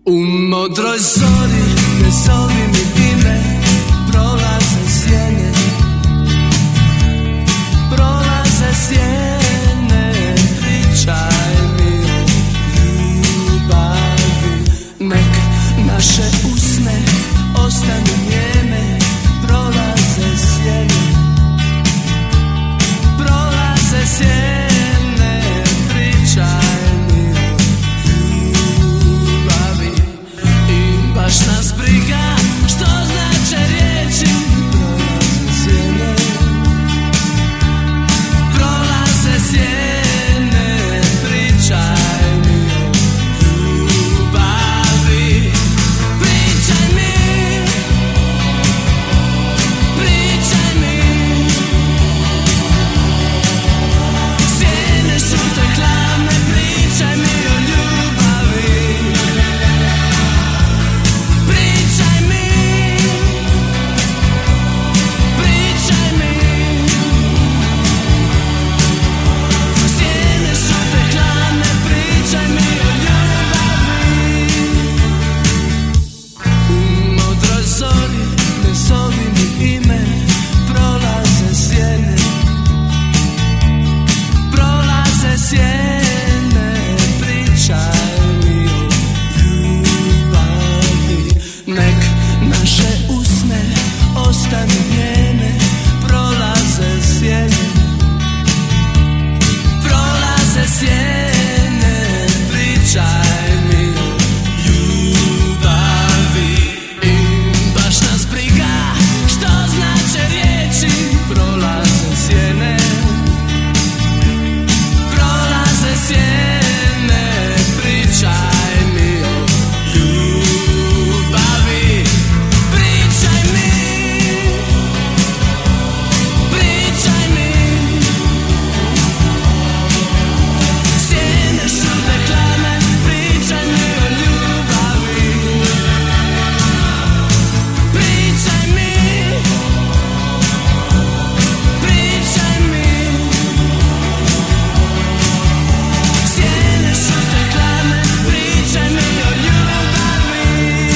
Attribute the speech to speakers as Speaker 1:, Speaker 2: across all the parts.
Speaker 1: U modroj zori ne zovi mi ime, prolaze sjene, prolaze sjene, pričaj mi o ljubavi. Nek naše usne ostanu njeme, prolaze sjene, prolaze sjene, pričaj mi o ljubavi. I baš nas briga što znače riječi, prolaze sjene, prolaze sjene, pričaj mi o ljubavi. Pričaj mi, pričaj mi, sjene su te hladne, pričaj mi o ljubavi. Pričaj mi, pričaj mi, sjene su te hladne, pričaj mi o ljubavi. U modroj zori ne zovi mi ime, prolaze sjene, prolaze sjene, pričaj mi o ljubavi. Nek naše usne ostanu njene, prolaze sjene, prolaze sjene, pričaj mi o ljubavi. I baš nas briga što znače riječi, prolaze sjene, prolaze sjene, pričaj mi o ljubavi. Pričaj mi, pričaj mi, sjene su te hladne, pričaj mi o ljubavi. Pričaj mi, pričaj mi, sjene su te hladne, pričaj mi o ljubavi.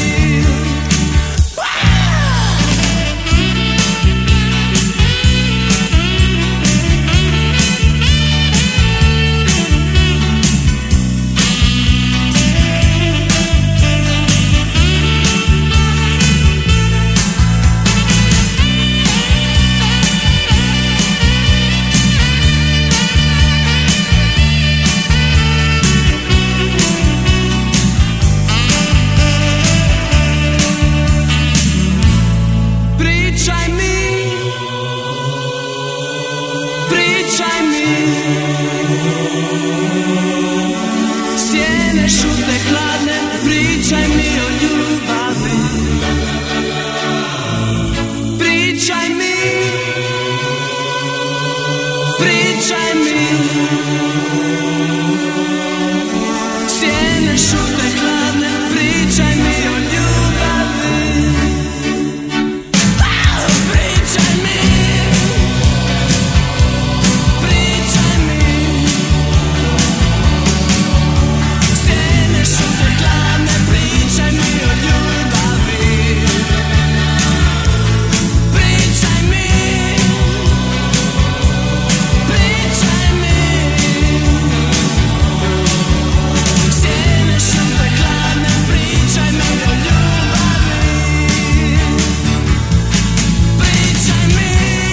Speaker 1: Pričaj mi, pričaj mi, sjene su te hladne, pričaj mi o ljubavi. Pričaj mi, pričaj mi, sjene su te hladne, pričaj mi o ljubavi. Pričaj mi, pričaj mi, sjene su te hladne, pričaj mi o ljubavi. Pričaj mi, pričaj mi, sjene su te hladne, pričaj mi o ljubavi. Pričaj mi.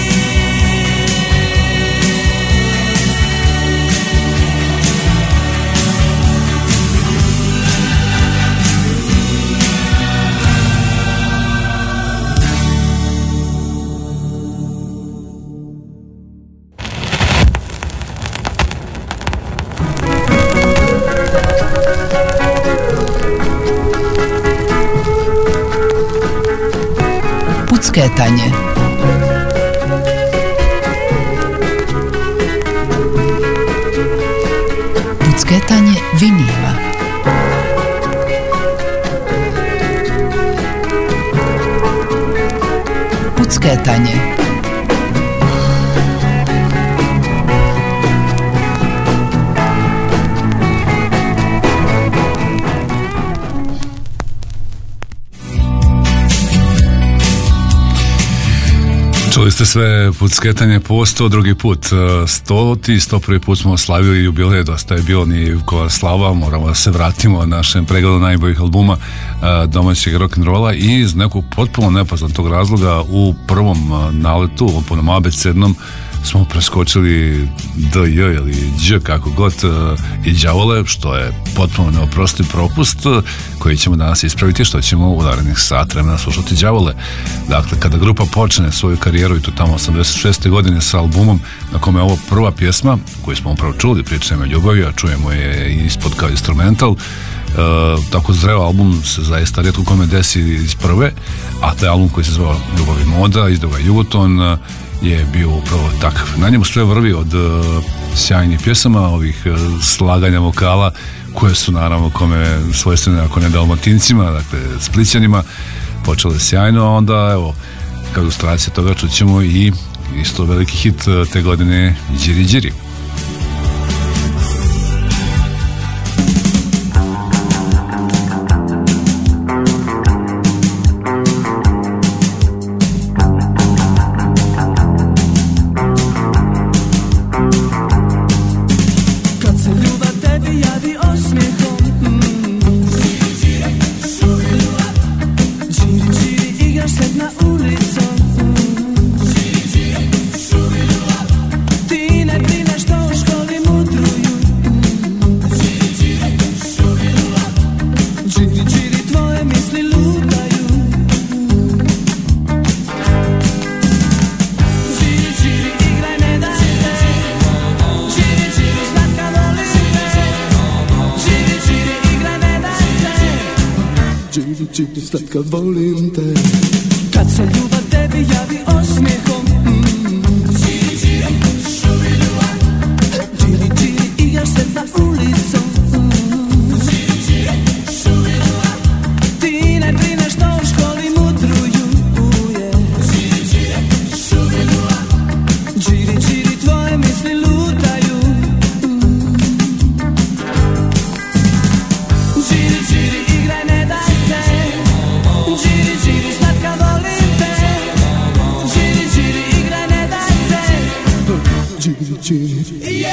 Speaker 2: Pucketanje. Pucketanje vinila. Pucketanje.
Speaker 3: Čuli ste sve Pucketanje po 102. put. 101. put smo slavili jubilej, dosta je bilo ni koja slava, moramo da se vratimo našem pregledu najboljih albuma domaćeg rock'n'rolla i iz nekog potpuno nepoznatog razloga u prvom naletu, po nam abecednom, smo preskočili DJ ili Đ kako god i đavole, što je potpuno neoprostiv propust koji ćemo danas ispraviti, što ćemo u narednih sat vremena slušati đavole. Dakle, kada grupa počne svoju karijeru i to tamo 86. godine sa albumom na kome je ovo prva pjesma koju smo upravo čuli, Pričajmo o ljubavi, a čujemo je ispod kao instrumental, tako zreo album se zaista rijetko kome desi iz prve, a taj album koji se zvao Ljubav i moda, izdao ga Jugoton, je bio upravo takav. Na njemu sve vrvi od sjajnih pjesama, ovih slaganja vokala koje su naravno kome svojstvene, ako ne Dalmatincima, dakle Splićanima, počele sjajno, a onda evo, kao ilustracija toga čućemo i isto veliki hit te godine Điri Điri.
Speaker 1: Slatka volim te. Kad se ljubav tebi javi osmijehom, Điri Điri, šubiduva. Điri Điri, igraš se na ulicom, Điri Điri, šubiduva. Ti ne brineš što u školi mudruju, Điri Điri, šubiduva. Điri Điri, tvoje misli lutaju, Điri Điri, igraj, ne daj se. Điri Điri, slatka volim te. Điri Điri, igraj, ne daj se. Điri Điri,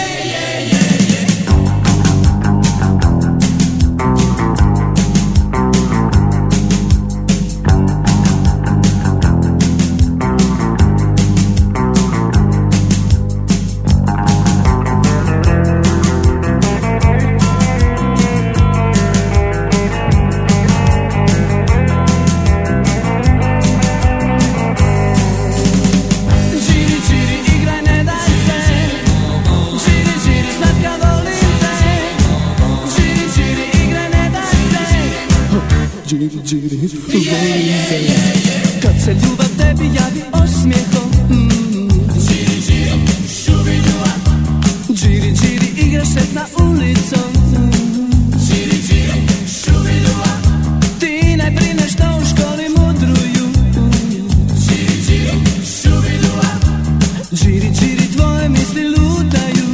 Speaker 1: kad se ljubav tebi javi osmijehom, Điri Điri, šubiduva. Điri Điri, igraš se na ulicom, Điri Điri, šubiduva. Ti ne brineš što u školi mudruju, Điri Điri, šubiduva. Điri Điri, tvoje misli lutaju.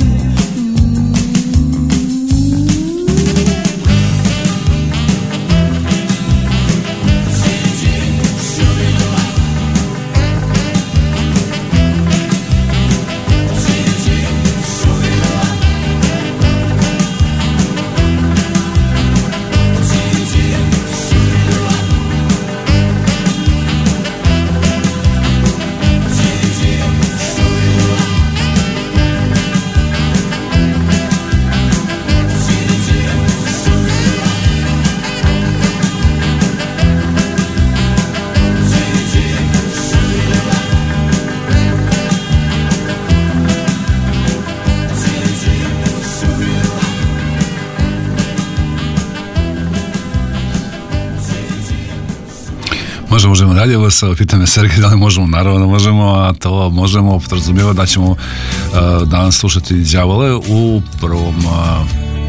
Speaker 3: Možemo dalje, vas pita me Sergej da li možemo, naravno da možemo, a to možemo podrazumijeva da ćemo danas slušati đavole u prvom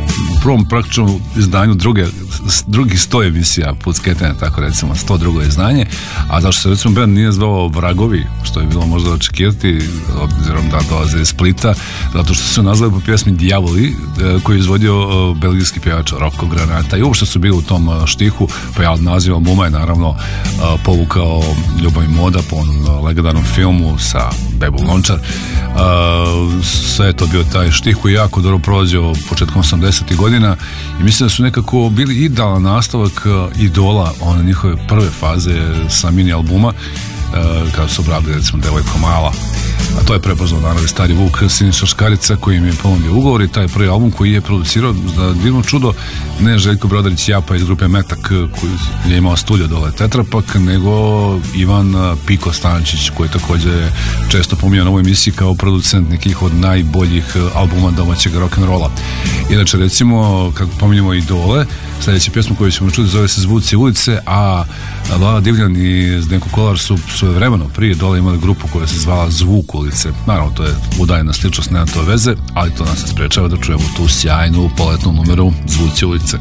Speaker 3: prvom praktičnom izdanju drugih 100 emisija Pucketanja, tako recimo 102. izdanje, a zašto se recimo band nije zvao Vragovi, što je bilo možda očekivati, obzirom da dolaze iz Splita, zato što su nazvali po pjesmi Dijavoli, koji je izvodio belgijski pjevač Rocco Granata, i uopšte su bili u tom štihu, pa ja od naziva albuma je naravno povukao Ljubav i moda po onom legendarnom filmu sa Bebo Lončar. Sve je to bio taj štih koji jako dobro prolazio početkom 80. godina i mislim da su nekako bili idealan nastavak Idola, one njihove prve faze sa mini albuma, kada su obradili recimo Devojko mala, a to je prepoznao naravno stari Vuk Siniša Škarica koji im je ponudio ugovor, i taj prvi album koji je producirao za divno čudo ne Željko Brodarić Japa iz grupe Metak koji je imao studio dole Tetrapak, nego Ivan Piko Stančić koji također često pominja na ovoj emisiji kao producent nekih od najboljih albuma domaćeg rock'n'rolla. Inače recimo kad pominjamo Idole, sljedeća pjesma koju ćemo čuti zove se Zvuci ulice, a Lala Divljan i Zdenko Kolar su svojevremeno prije dole imali grupu koja se zvala Zvuk ulice. Naravno, to je udaljena sličnost, nema to veze, ali to nas se sprečava da čujemo tu sjajnu poletnu numeru Zvuci ulice.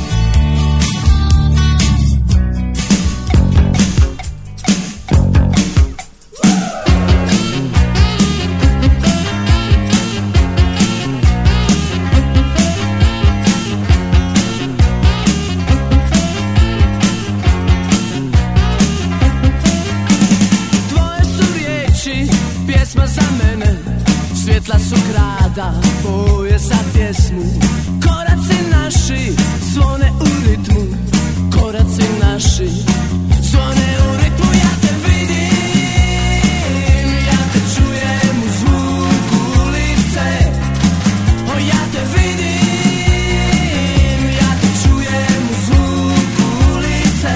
Speaker 1: Boje za pjesmu, koraci naši zvone u ritmu, koraci naši zvone u ritmu. Ja te vidim, ja te čujem u zvuku ulice. O, ja te vidim, ja te čujem u zvuku ulice.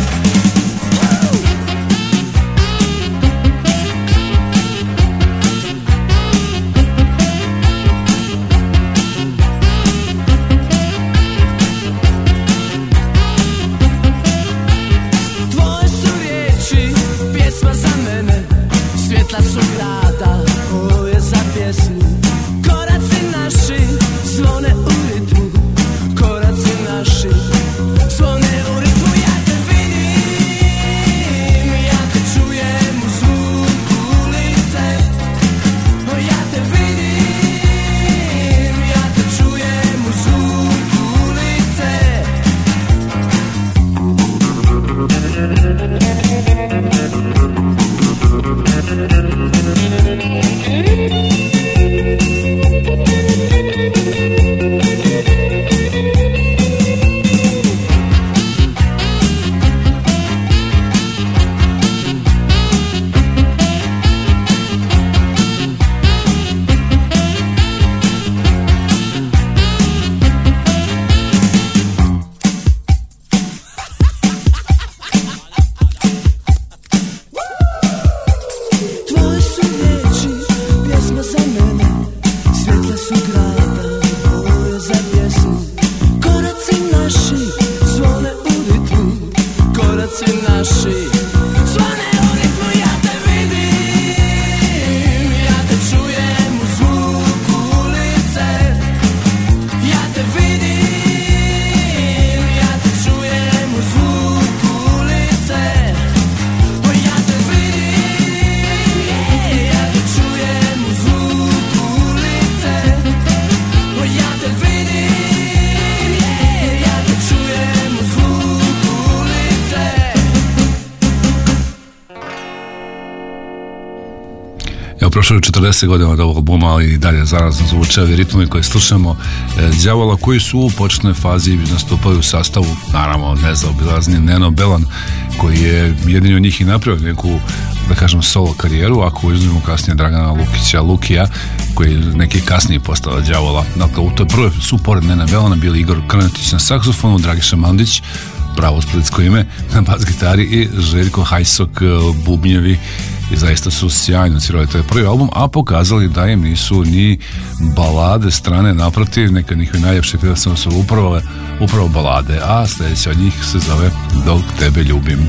Speaker 3: Prošlo je 40 godina od ovog albuma, ali i dalje zarazno zvuče ovi ritmovi koje slušamo Đavola, koji su u početnoj fazi nastupali u sastavu, naravno nezaobilazni Neno Belan, koji je jedini od njih i napravio neku, da kažem, solo karijeru, ako izuzmemo kasnije Dragana Lukića, Lukija, koji je neki kasnije postao Đavola. Dakle, u toj prvoj su pored Nena Belana bili Igor Krnetić na saksofonu, Dragiša Mandić, pravo splitsko ime, na bas gitari, i Željko Hajsok, bubnjevi, i zaista su sjajno svirali taj prvi album, a pokazali da im nisu ni balade strane, naprotiv, neka njihove najljepše pjesme su upravo balade, a sljedeća od njih se zove Dok tebe ljubim.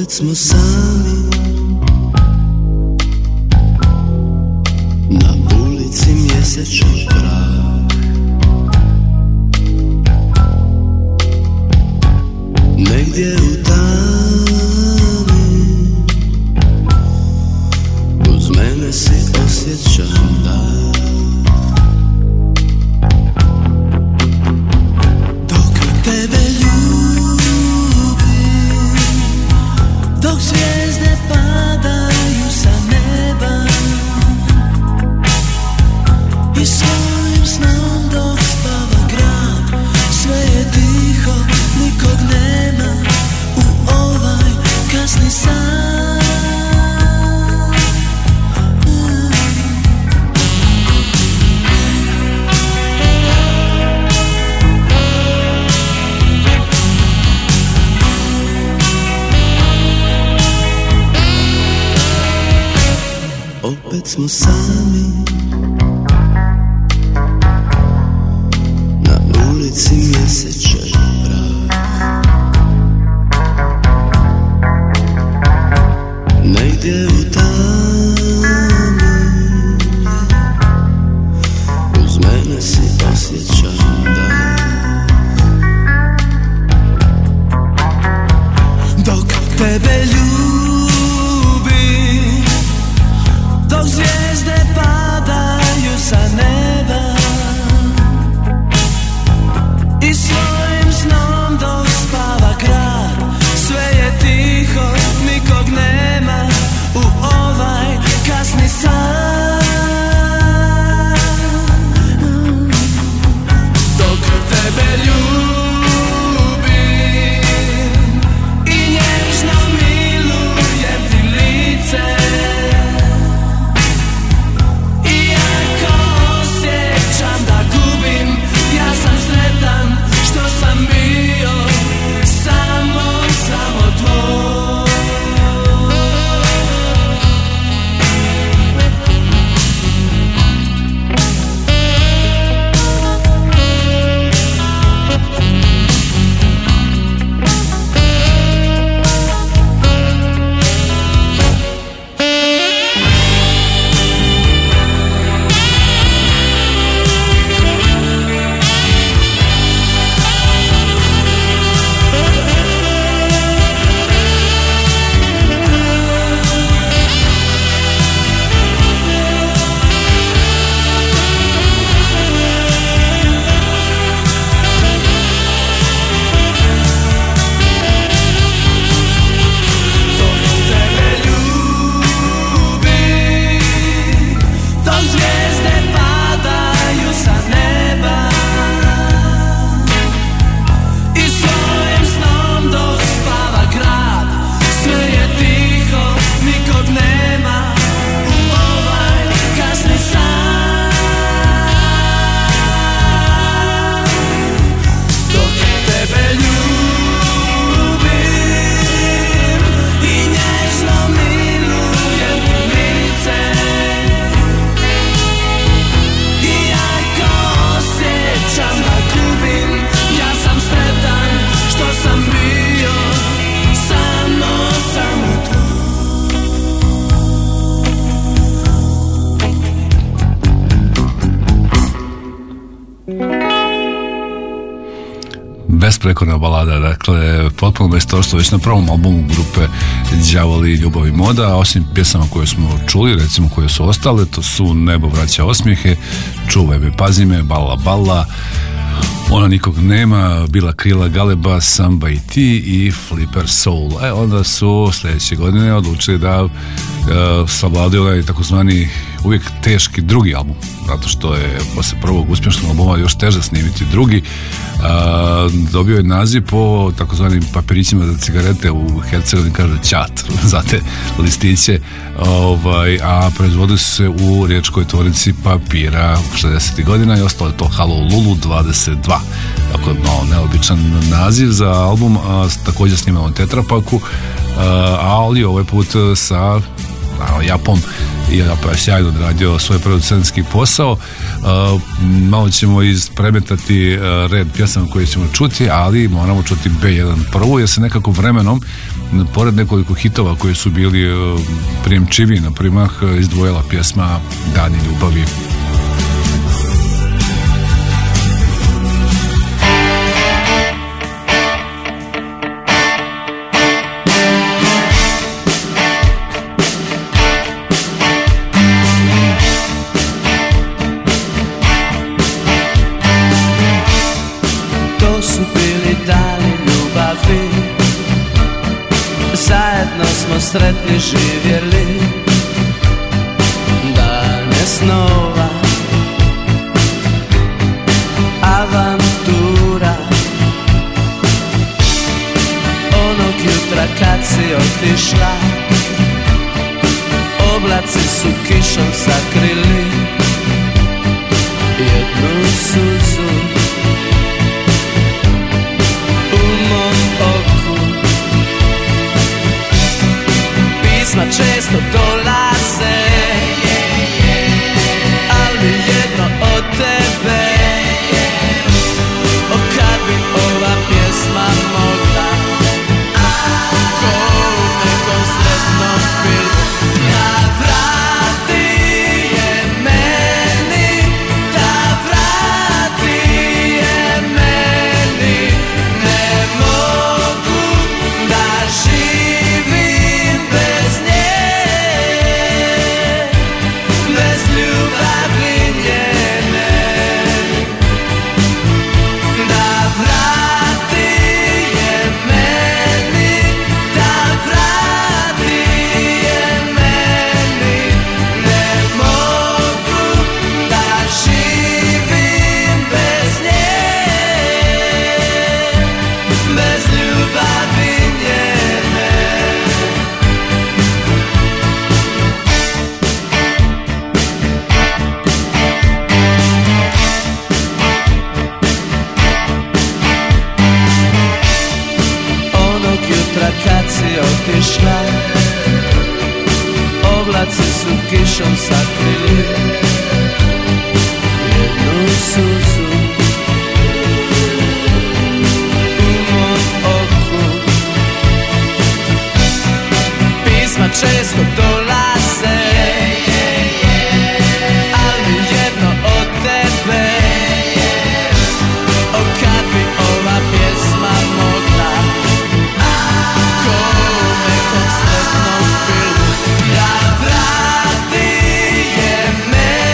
Speaker 1: opet smo sami na ulici mjesečnog praha. Negdje u tami uz mene si osjećam da dok tebe ljubim, dok zvijezde padaju sa neba i svojim snom dok spava grad, sve je tiho, nikog nema u ovaj kasni san. Opet smo sami na ulici mjesečnog praha. Negdje u tami uz mene si osjećam da dok tebe ljubim, dok zvijezde padaju sa neba i svojim snom dok spava grad, sve je tiho, nikog nema u ovaj kasni san. Dok tebe ljubim i nježno milujem ti lice, iako osjećam da gubim, ja sam sretan što sam bio samo tvoj.
Speaker 3: Besprekorna balada, dakle potpuno majstorstvo već na prvom albumu grupe Đavoli, ljubav i moda. Osim pjesama koje smo čuli, recimo koje su ostale, to su Nebo vraća osmijehe, Čuvaj me, pazi me, Balla balla, Ona nikog nema, Bila krila galeba, Samba i ti i Flipper Soul. Onda su sljedeće godine odlučili da savladaju onaj takozvani uvijek teški drugi album, zato što je posle prvog uspješnog albuma još teže snimiti drugi. Dobio je naziv po takozvanim papirićima za cigarete u Hercegovini, kaže ćat za te listiće, a proizvodili su se u riječkoj tvornici papira 60. godina i ostalo je to Halo Lulu 22. Dakle, malo neobičan naziv za album, također snimao Tetrapaku, ali ovaj put sa naravno Japom, i je sjajno odradio svoj producentski posao. Malo ćemo ispremetati red pjesama koje ćemo čuti, ali moramo čuti B1 prvu, jer se nekako vremenom, pored nekoliko hitova koji su bili prijemčivi na primah, izdvojila pjesma Dani ljubavi.
Speaker 1: Zajedno smo sretni živjeli, dane snova, avantura. Onog jutra kad si otišla, oblaci su kišom sakrili jednu suzu u mom oku. Pisma često dolaze, ali jedno od tebe. O kad bi ova pjesma mogla, ko u nekom sretnom filmu, da vrati je meni, da vrati je meni. Ne mogu da živim bez nje, bez ljubavi njene. Da vrati je meni, da vrati je meni. Ne mogu da živim bez nje, bez ljubavi njene. Onog jutra kad si otišla, oblaci su kišom sakrili jednu suzu u mom oku. Pisma često dolaze, ali jedno od tebe. O kad bi ova pjesma mogla, ko u nekom sretnom filmu, da vrati je meni.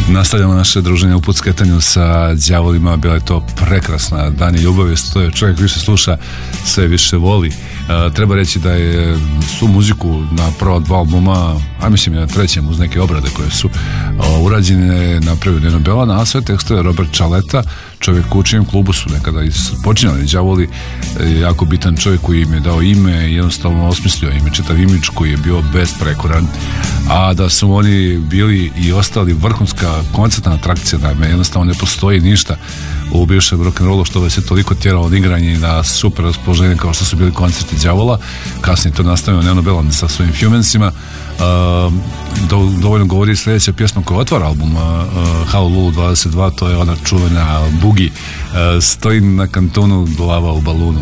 Speaker 3: Nastavljamo naše druženje u Pucketanju sa đavolima. Bila je to prekrasna Dan i ljubavi. To je čovjek više sluša, sve više voli. Treba reći da je su muziku na prva dva albuma, a mislim i na trećem uz neke obrade koje su urađene, napravio Neno Belana, a sve tekstove Robert Čaleta, čovjek u čijem klubu su nekada počinjali đavoli, jako bitan čovjek koji im je dao ime i jednostavno osmislio ime, čitav imidž koji je bio besprekoran, a da su oni bili i ostali vrhunska koncertna atrakcija, da jednostavno ne postoji ništa u bivšem rock'n'rollu što vas je toliko tjeralo od igranja i na super raspoloženje kao što su bili koncerti đavola. Kasnije to nastavio Neno Belan sa svojim Humansima. Dovoljno govori sljedeća pjesma koja otvara album Honolulu 22, to je ona čuvena Boogie, stojim na kantonu, glava u balunu.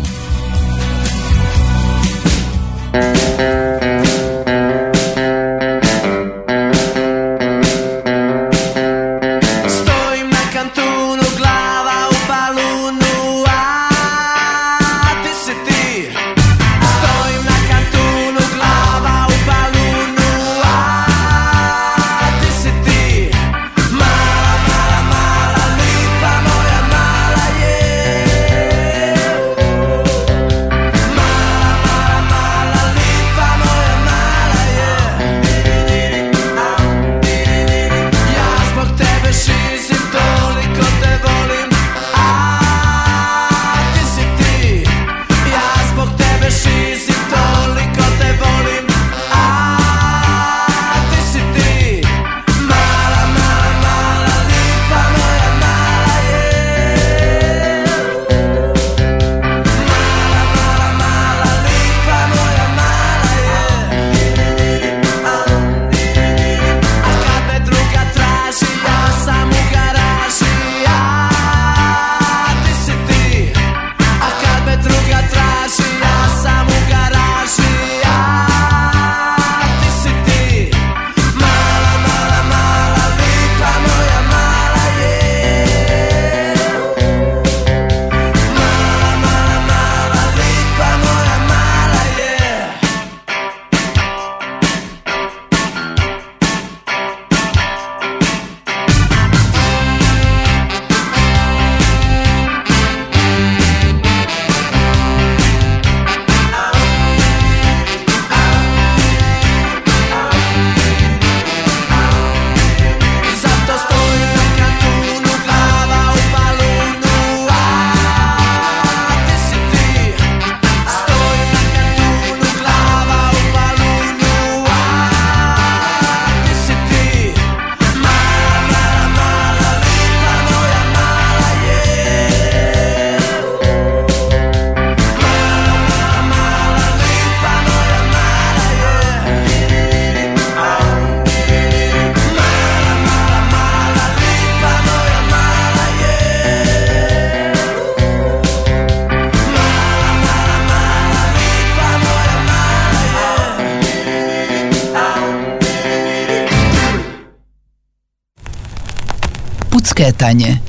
Speaker 2: Pucketanje.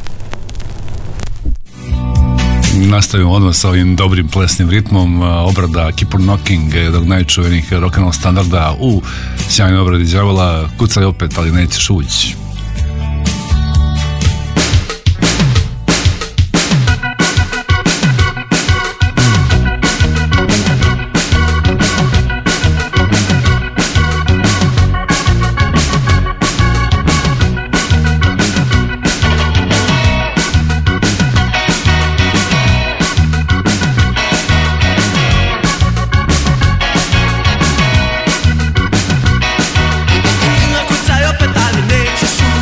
Speaker 3: Nastavimo odmah sa ovim dobrim plesnim ritmom. Obrada Keep on Knocking, jednog najčuvenijih rock'n'roll standarda u sjajnoj obradi đavola. Kucaj opet, ali nećeš ući.
Speaker 1: Kucaj opet, ali nećeš ući.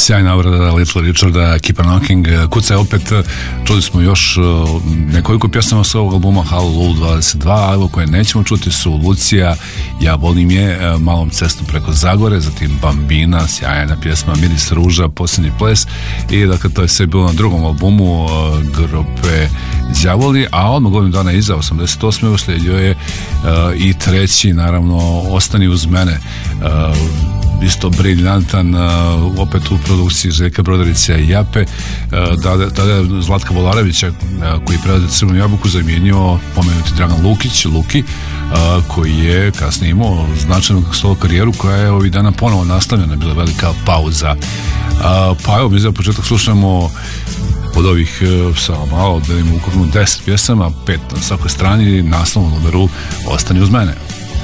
Speaker 3: Sjajna obrada Little Richarda, Keep on Knocking. Kucaj opet, čuli smo još nekoliko pjesama s ovog albuma, Hallelujah 22, evo koje nećemo čuti su Lucija, Ja volim je, Malom cestom preko Zagore, zatim Bambina, sjajna pjesma, Miris ruža, Posljednji ples, i dakle to je sve bilo na drugom albumu grupe Đavoli, a odmah godinu dana iza 88. uslijedio je i treći, naravno, Ostani uz mene, isto briljantan, opet u produkciji Željka Brodarića i Jape. Tada je Zlatka Volarevića, koji prelazi Crvenu jabuku, zamijenio pomenuti Dragan Luki, koji je kasnije imao značajnu solo karijeru koja je ovih dana ponovo nastavljena, bila velika pauza. Pa evo, mi za početak slušamo od ovih, samo malo, da imamo ukupno 10 pjesama, 5 na svakoj strani, naslovnu numeru Ostani uz mene.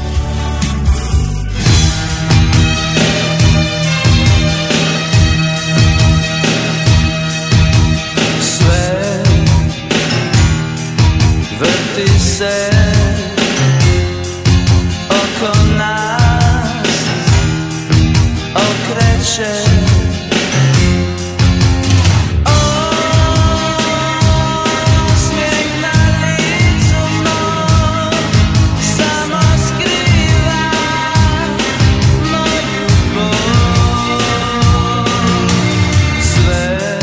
Speaker 1: Oko nas okreće, smijeh na licu mom samo skriva moju bol. Sve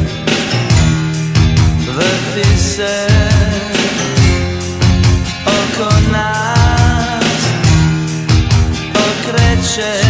Speaker 1: vrti se oko nas okreće.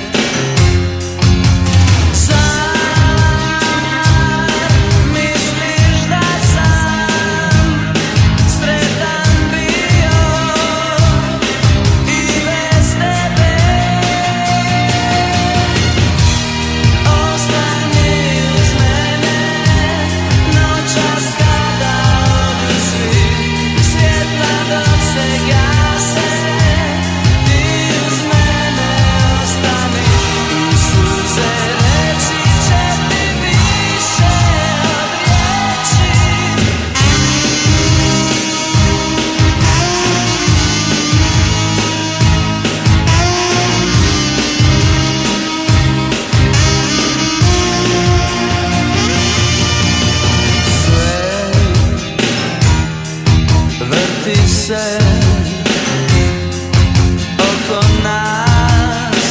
Speaker 1: Oko nas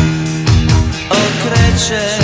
Speaker 1: okreće.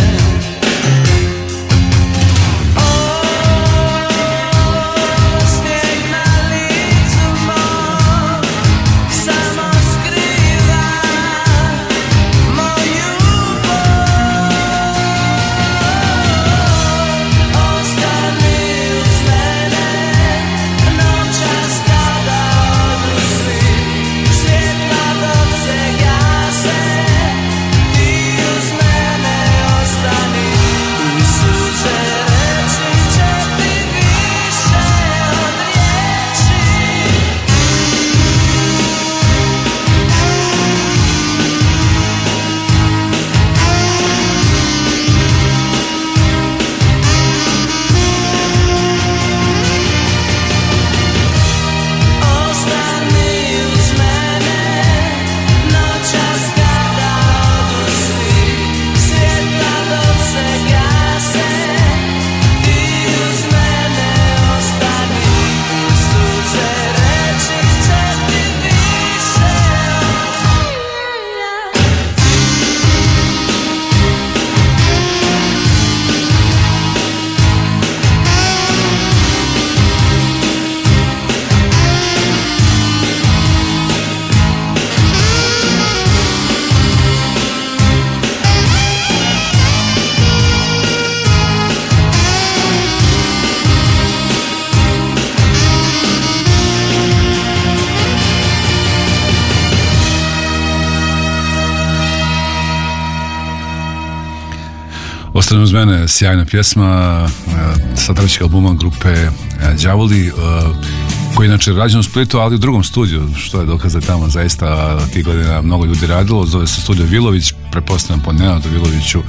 Speaker 3: Ostani uz mene, sjajna pjesma sa trećeg albuma grupe Đavoli, koji inače rađen u Splitu, ali u drugom studiju, što je dokaz da je tamo zaista tih godina mnogo ljudi radilo. Zove se studio Vilović, pretpostavljam po Nenadu Viloviću,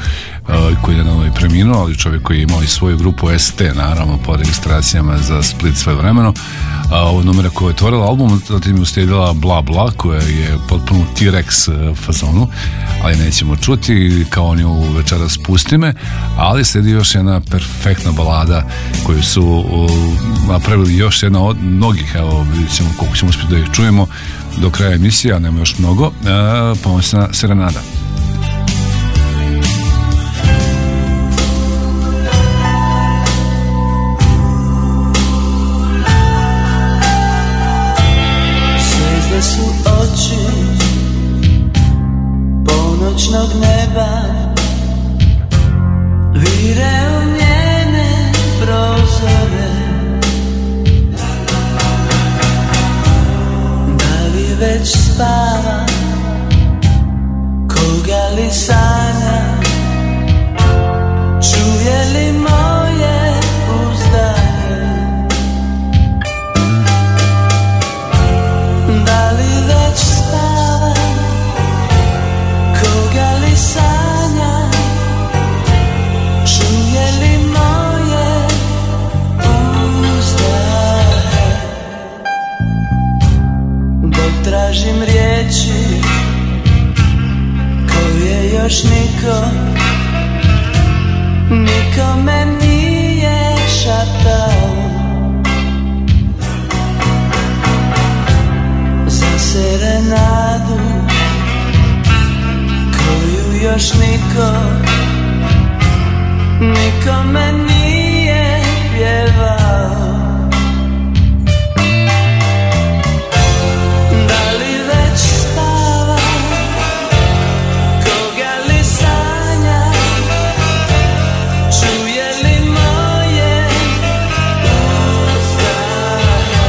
Speaker 3: koji je naravno i preminuo, ali čovjek koji je imao i svoju grupu ST, naravno po registracijama za Split sve vremeno. Ovo numera koja je otvorila album, zatim je uslijedila Bla Bla, koja je potpuno T-Rex fazonu, ali nećemo čuti kao oni u Večeras pusti me, ali slijedi još jedna perfektna balada koju su napravili još jedna od mnogih, evo vidjet ćemo koliko ćemo uspjeti da ih čujemo do kraja emisije, a nema još mnogo, Pomoćna serenada.
Speaker 1: Zvijezde su oči ponoćnog neba, vire u njene prozore. Da li već spava, koga li sanja, čuje li moje uzdaje? Da li već spava, koga li sanja, čuje li moje uzdaje? Dok tražim riječi koje još nikome nije šaptao, za serenadu koju još nikome nije pjevao. Da li već spava, koga li sanja, čuje li moje uzdaje?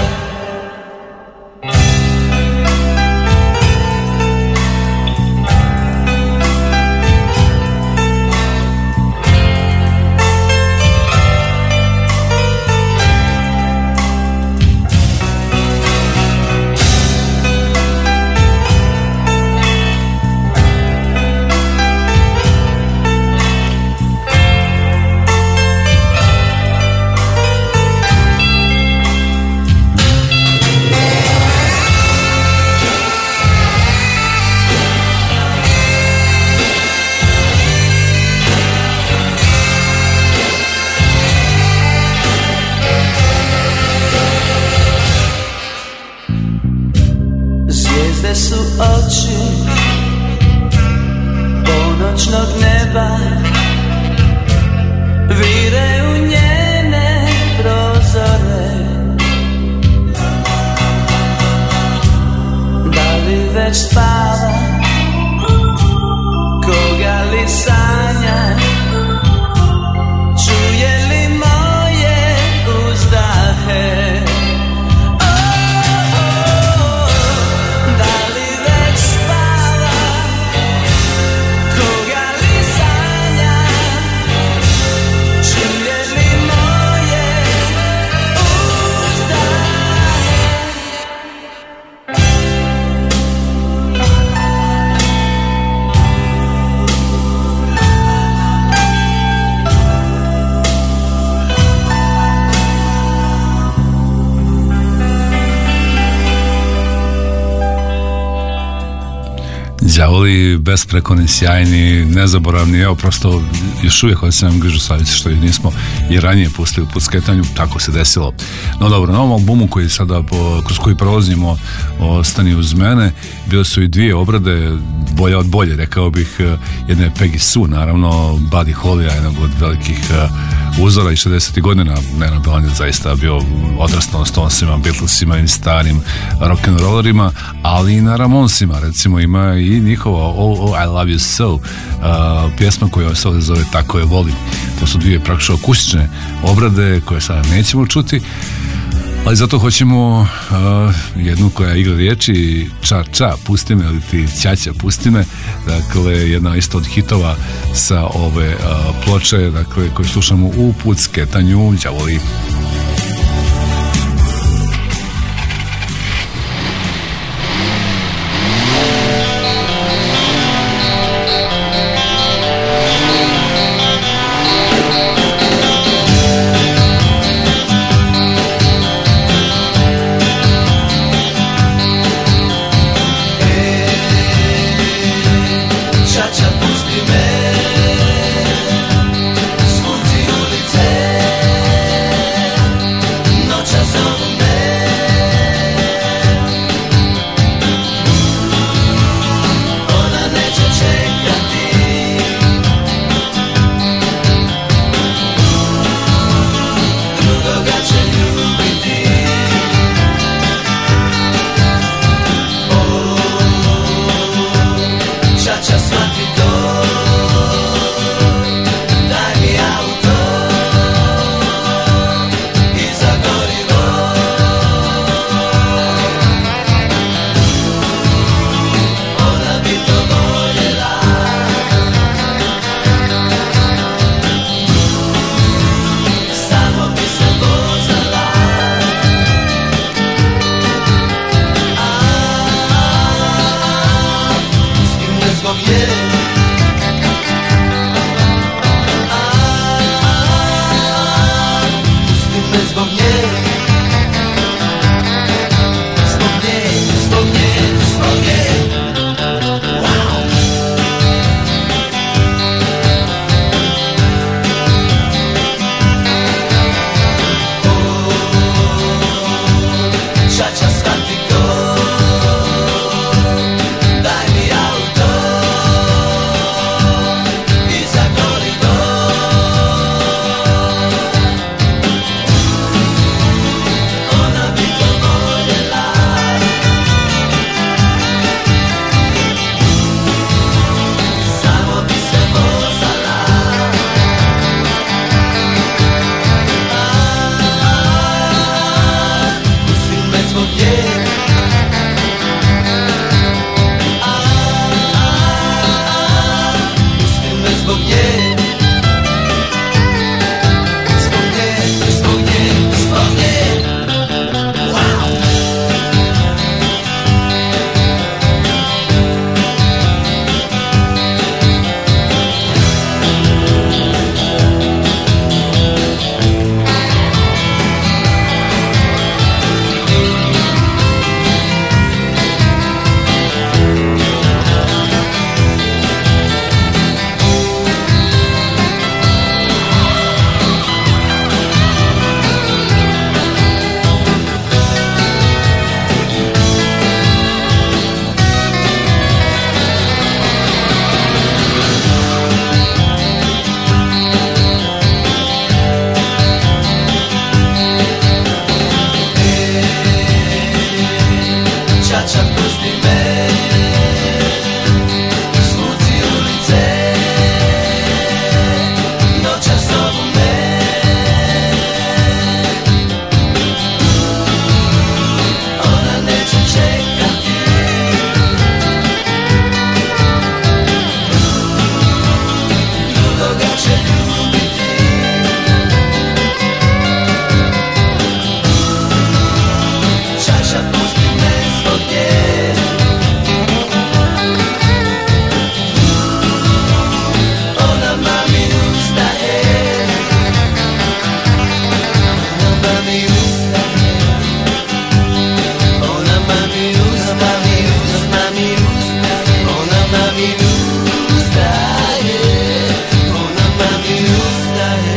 Speaker 1: Zvijezde su oči ponoćnog neba, vire u njene prozore. Da li već spava, koga li sanja, čuje li moje uzdahe?
Speaker 3: Đavoli, besprekorni, sjajni, nezaboravni, evo prosto još uvijek ovdje se nam grižu savjeti što ih nismo i ranije pustili u Pucketanju, tako se desilo. No dobro, na ovom albumu koji sada kroz koji prolazimo, Ostani uz mene, bile su i dvije obrade, bolja od bolje, rekao bih. Jedna je Peggy Sue, naravno, Buddy Holly, jednog od velikih uzora i 60. godina. Naravno, on je zaista bio odrastao na Stonesima, Beatlesima i starim rock'n'rollerima, ali i na Ramonsima, recimo, ima i njihova I Love You So, pjesma koja se ovdje zove Tako je volim. To su dvije praktično akustične obrade koje sada nećemo čuti, ali zato hoćemo jednu koja igra riječi, Ča Ča pusti me, ili ti Ćaća pusti me, dakle jedna isto od hitova sa ove ploče, dakle koju slušamo u Pucketanju. Đavoli.
Speaker 1: zbog nje. Pusti me zbog nje. Zbog nje, zbog nje, zbog nje. Wow. Čača shvati to. Daj mi auto i zagori to. Ona bi to voljela. Samo bi se vozala. Pusti me zbog nje. Pusti me zbog nje. Zbog nje, zbog nje, zbog nje. Wow. Čača, pusti me. Svuci ulice noćas zovu me. Ona neće čekati. Drugoga će ljubiti. Čača, pusti me zbog nje. Ona mami ustaje. Ona mami ustaje. Ona mami ustaje. Mami ustaje. Ona mami ustaje. Ona mami ustaje.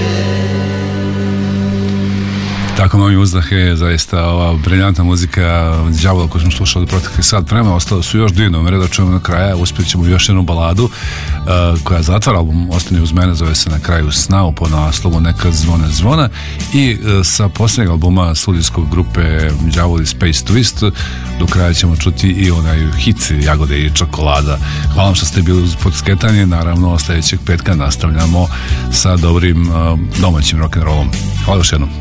Speaker 3: Tako Mami uzdahe je zaista ova briljantna muzika Đavola koju smo slušali protekli sat vremena. Ostalo su još dvije numere da čujemo na kraju. Uspjet ćemo još jednu baladu koja zatvara album Ostani uz mene, zove se Na kraju sna po naslovu Neka zvone zvona. I sa posljednjeg albuma studijskog grupe Đavol i Space Twist do kraja ćemo čuti i onaj hit Jagode i čokolada. Hvala vam što ste bili uz Podsketanje. Naravno sljedećeg petka nastavljamo sa dobrim domaćim rock'n'rollom. Hvala još jednom.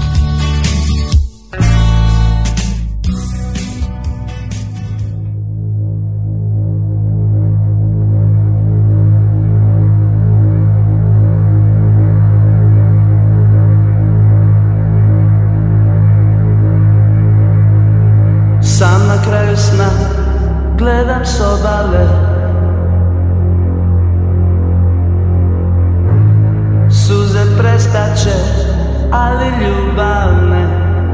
Speaker 1: Sam na kraju sna gledam s obale. Suze prestaće, ali ljubavne.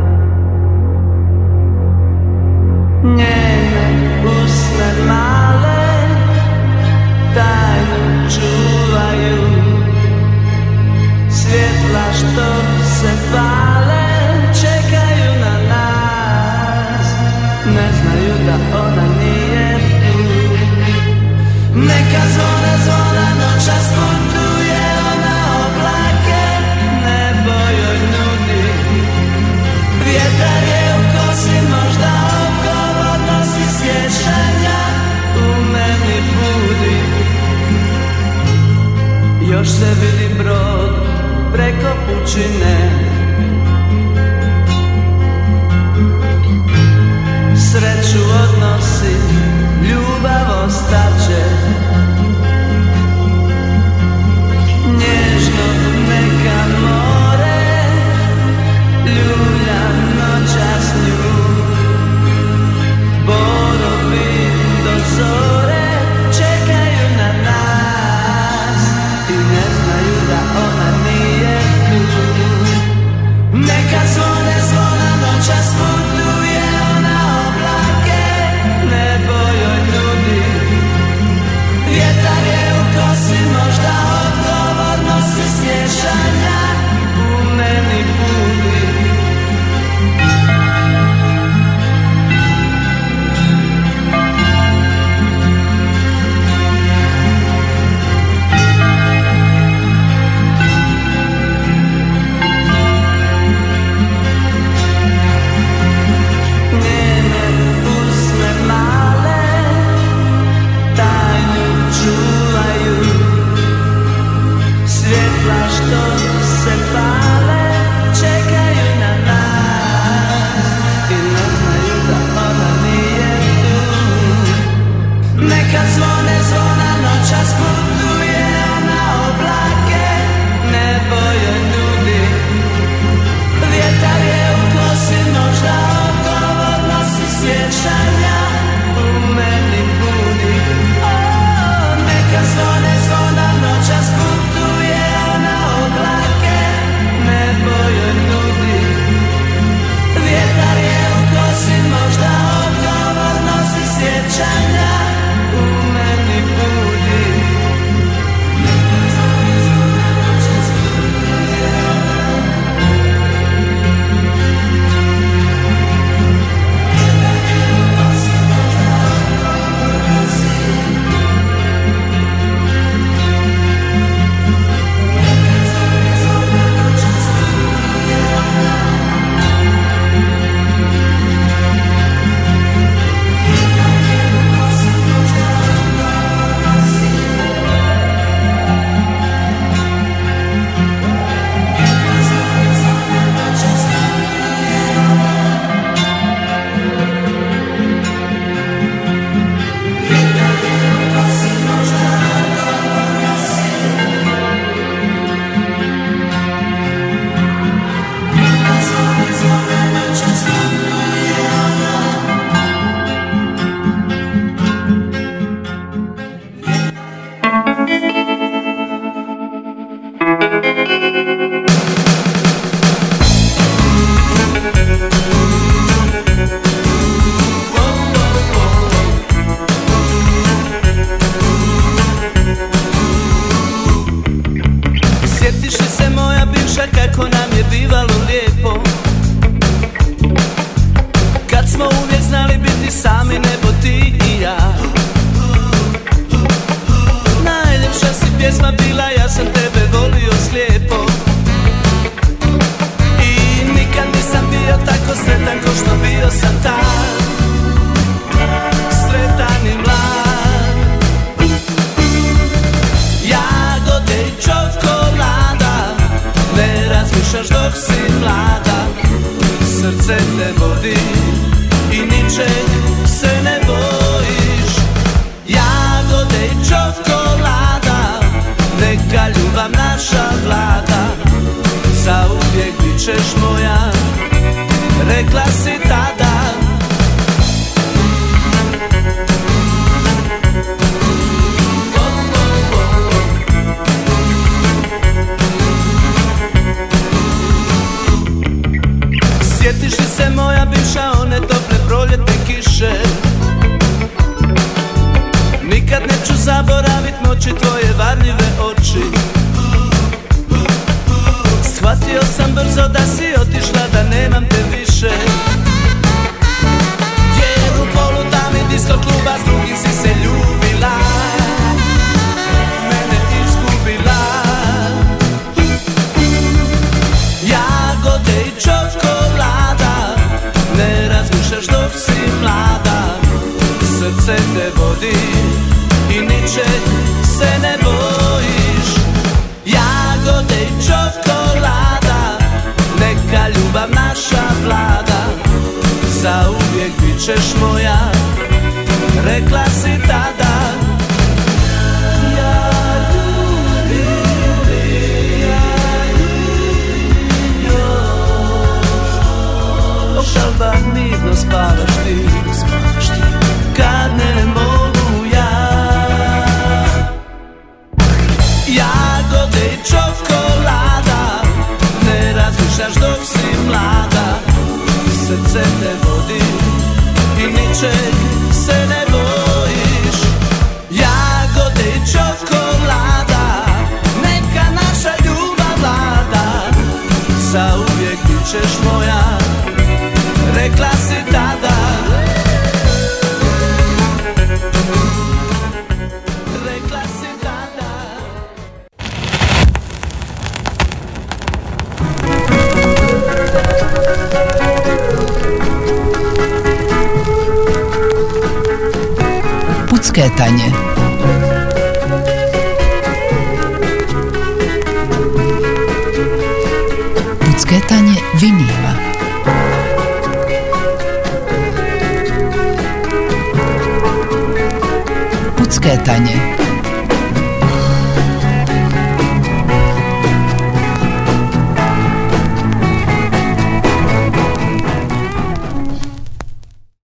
Speaker 1: Njene usne male tajnu čuvaju. Svjetla što se pale čekaju na nas. Ne znaju da ona nije tu. Neka zvone zvona noćas putuje. Ona oblake nebo joj nudi. Vjetar je u kosi, možda oko odnosi sjećanja u meni budi. Još se vidi brod preko pučine. Sreću odnosi, ljubav ostaće. Nježno neka more ljulja noćas nju. Borovi do zore čekaju Neka zvone zvona noćas putuje na oblake, nebo je nudi. Vjetar je u kosi, možda odgovor nosi sjećanja u meni budi. Neka zvone zvona noćas putuje na oblake, nebo je nudi. Vjetar je u kosi, možda odgovor nosi sjećanja u meni budi. Neka zvone zvona noćas putuje. Vjetar je u kosi, možda odgovor nosi. Neka zvone zvona noćas putuje. Sjetiš li se moja bivša kako nam je bivalo lijepo, kad smo uvijek znali biti sami, nebo ti i ja. Najljepša si pjesma bila, ja sam tebe volio slijepo. I nikad nisam bio tako sretan ko što bio sam tad, sretan i mlad. Jagode i čokolada, ne razmišljaš dok si mlada. Srce te vodi i ničeg se ne bojiš. Jagode i čokolada, neka ljubav naša vlada. Zauvijek bit ćeš moja, rekla si tada. Sjetiš li se moja bivša one tople proljetne kiše? Nikad neću zaboravit noći tvoje varljive oči. Shvatio sam brzo da si otišla, da nemam te više. Jer u polutami disko kluba s drugim si se ljubila, mene izgubila. Jagode i čokolada, ne razmišljaš dok si mlada. Srce te vodi i ničeg se ne bojiš. Jagode i čokolada, neka ljubav naša vlada. Zauvijek bit ćeš moja, rekla si tada. Ja ljubim, ja ljubim još. O žalba mirno spavaš ti, kad ne mogu ja. Jagode i čokolada, ne razmišljaš dok si mlada. Srce te vodi i ničeg se ne bojiš. Jagode i čokolada, neka naša ljubav vlada. Zauvijek bit ćeš moja, rekla si tada. Rekla si tada.
Speaker 2: Pucketanje. Pucketanje vinila. Tucketanje.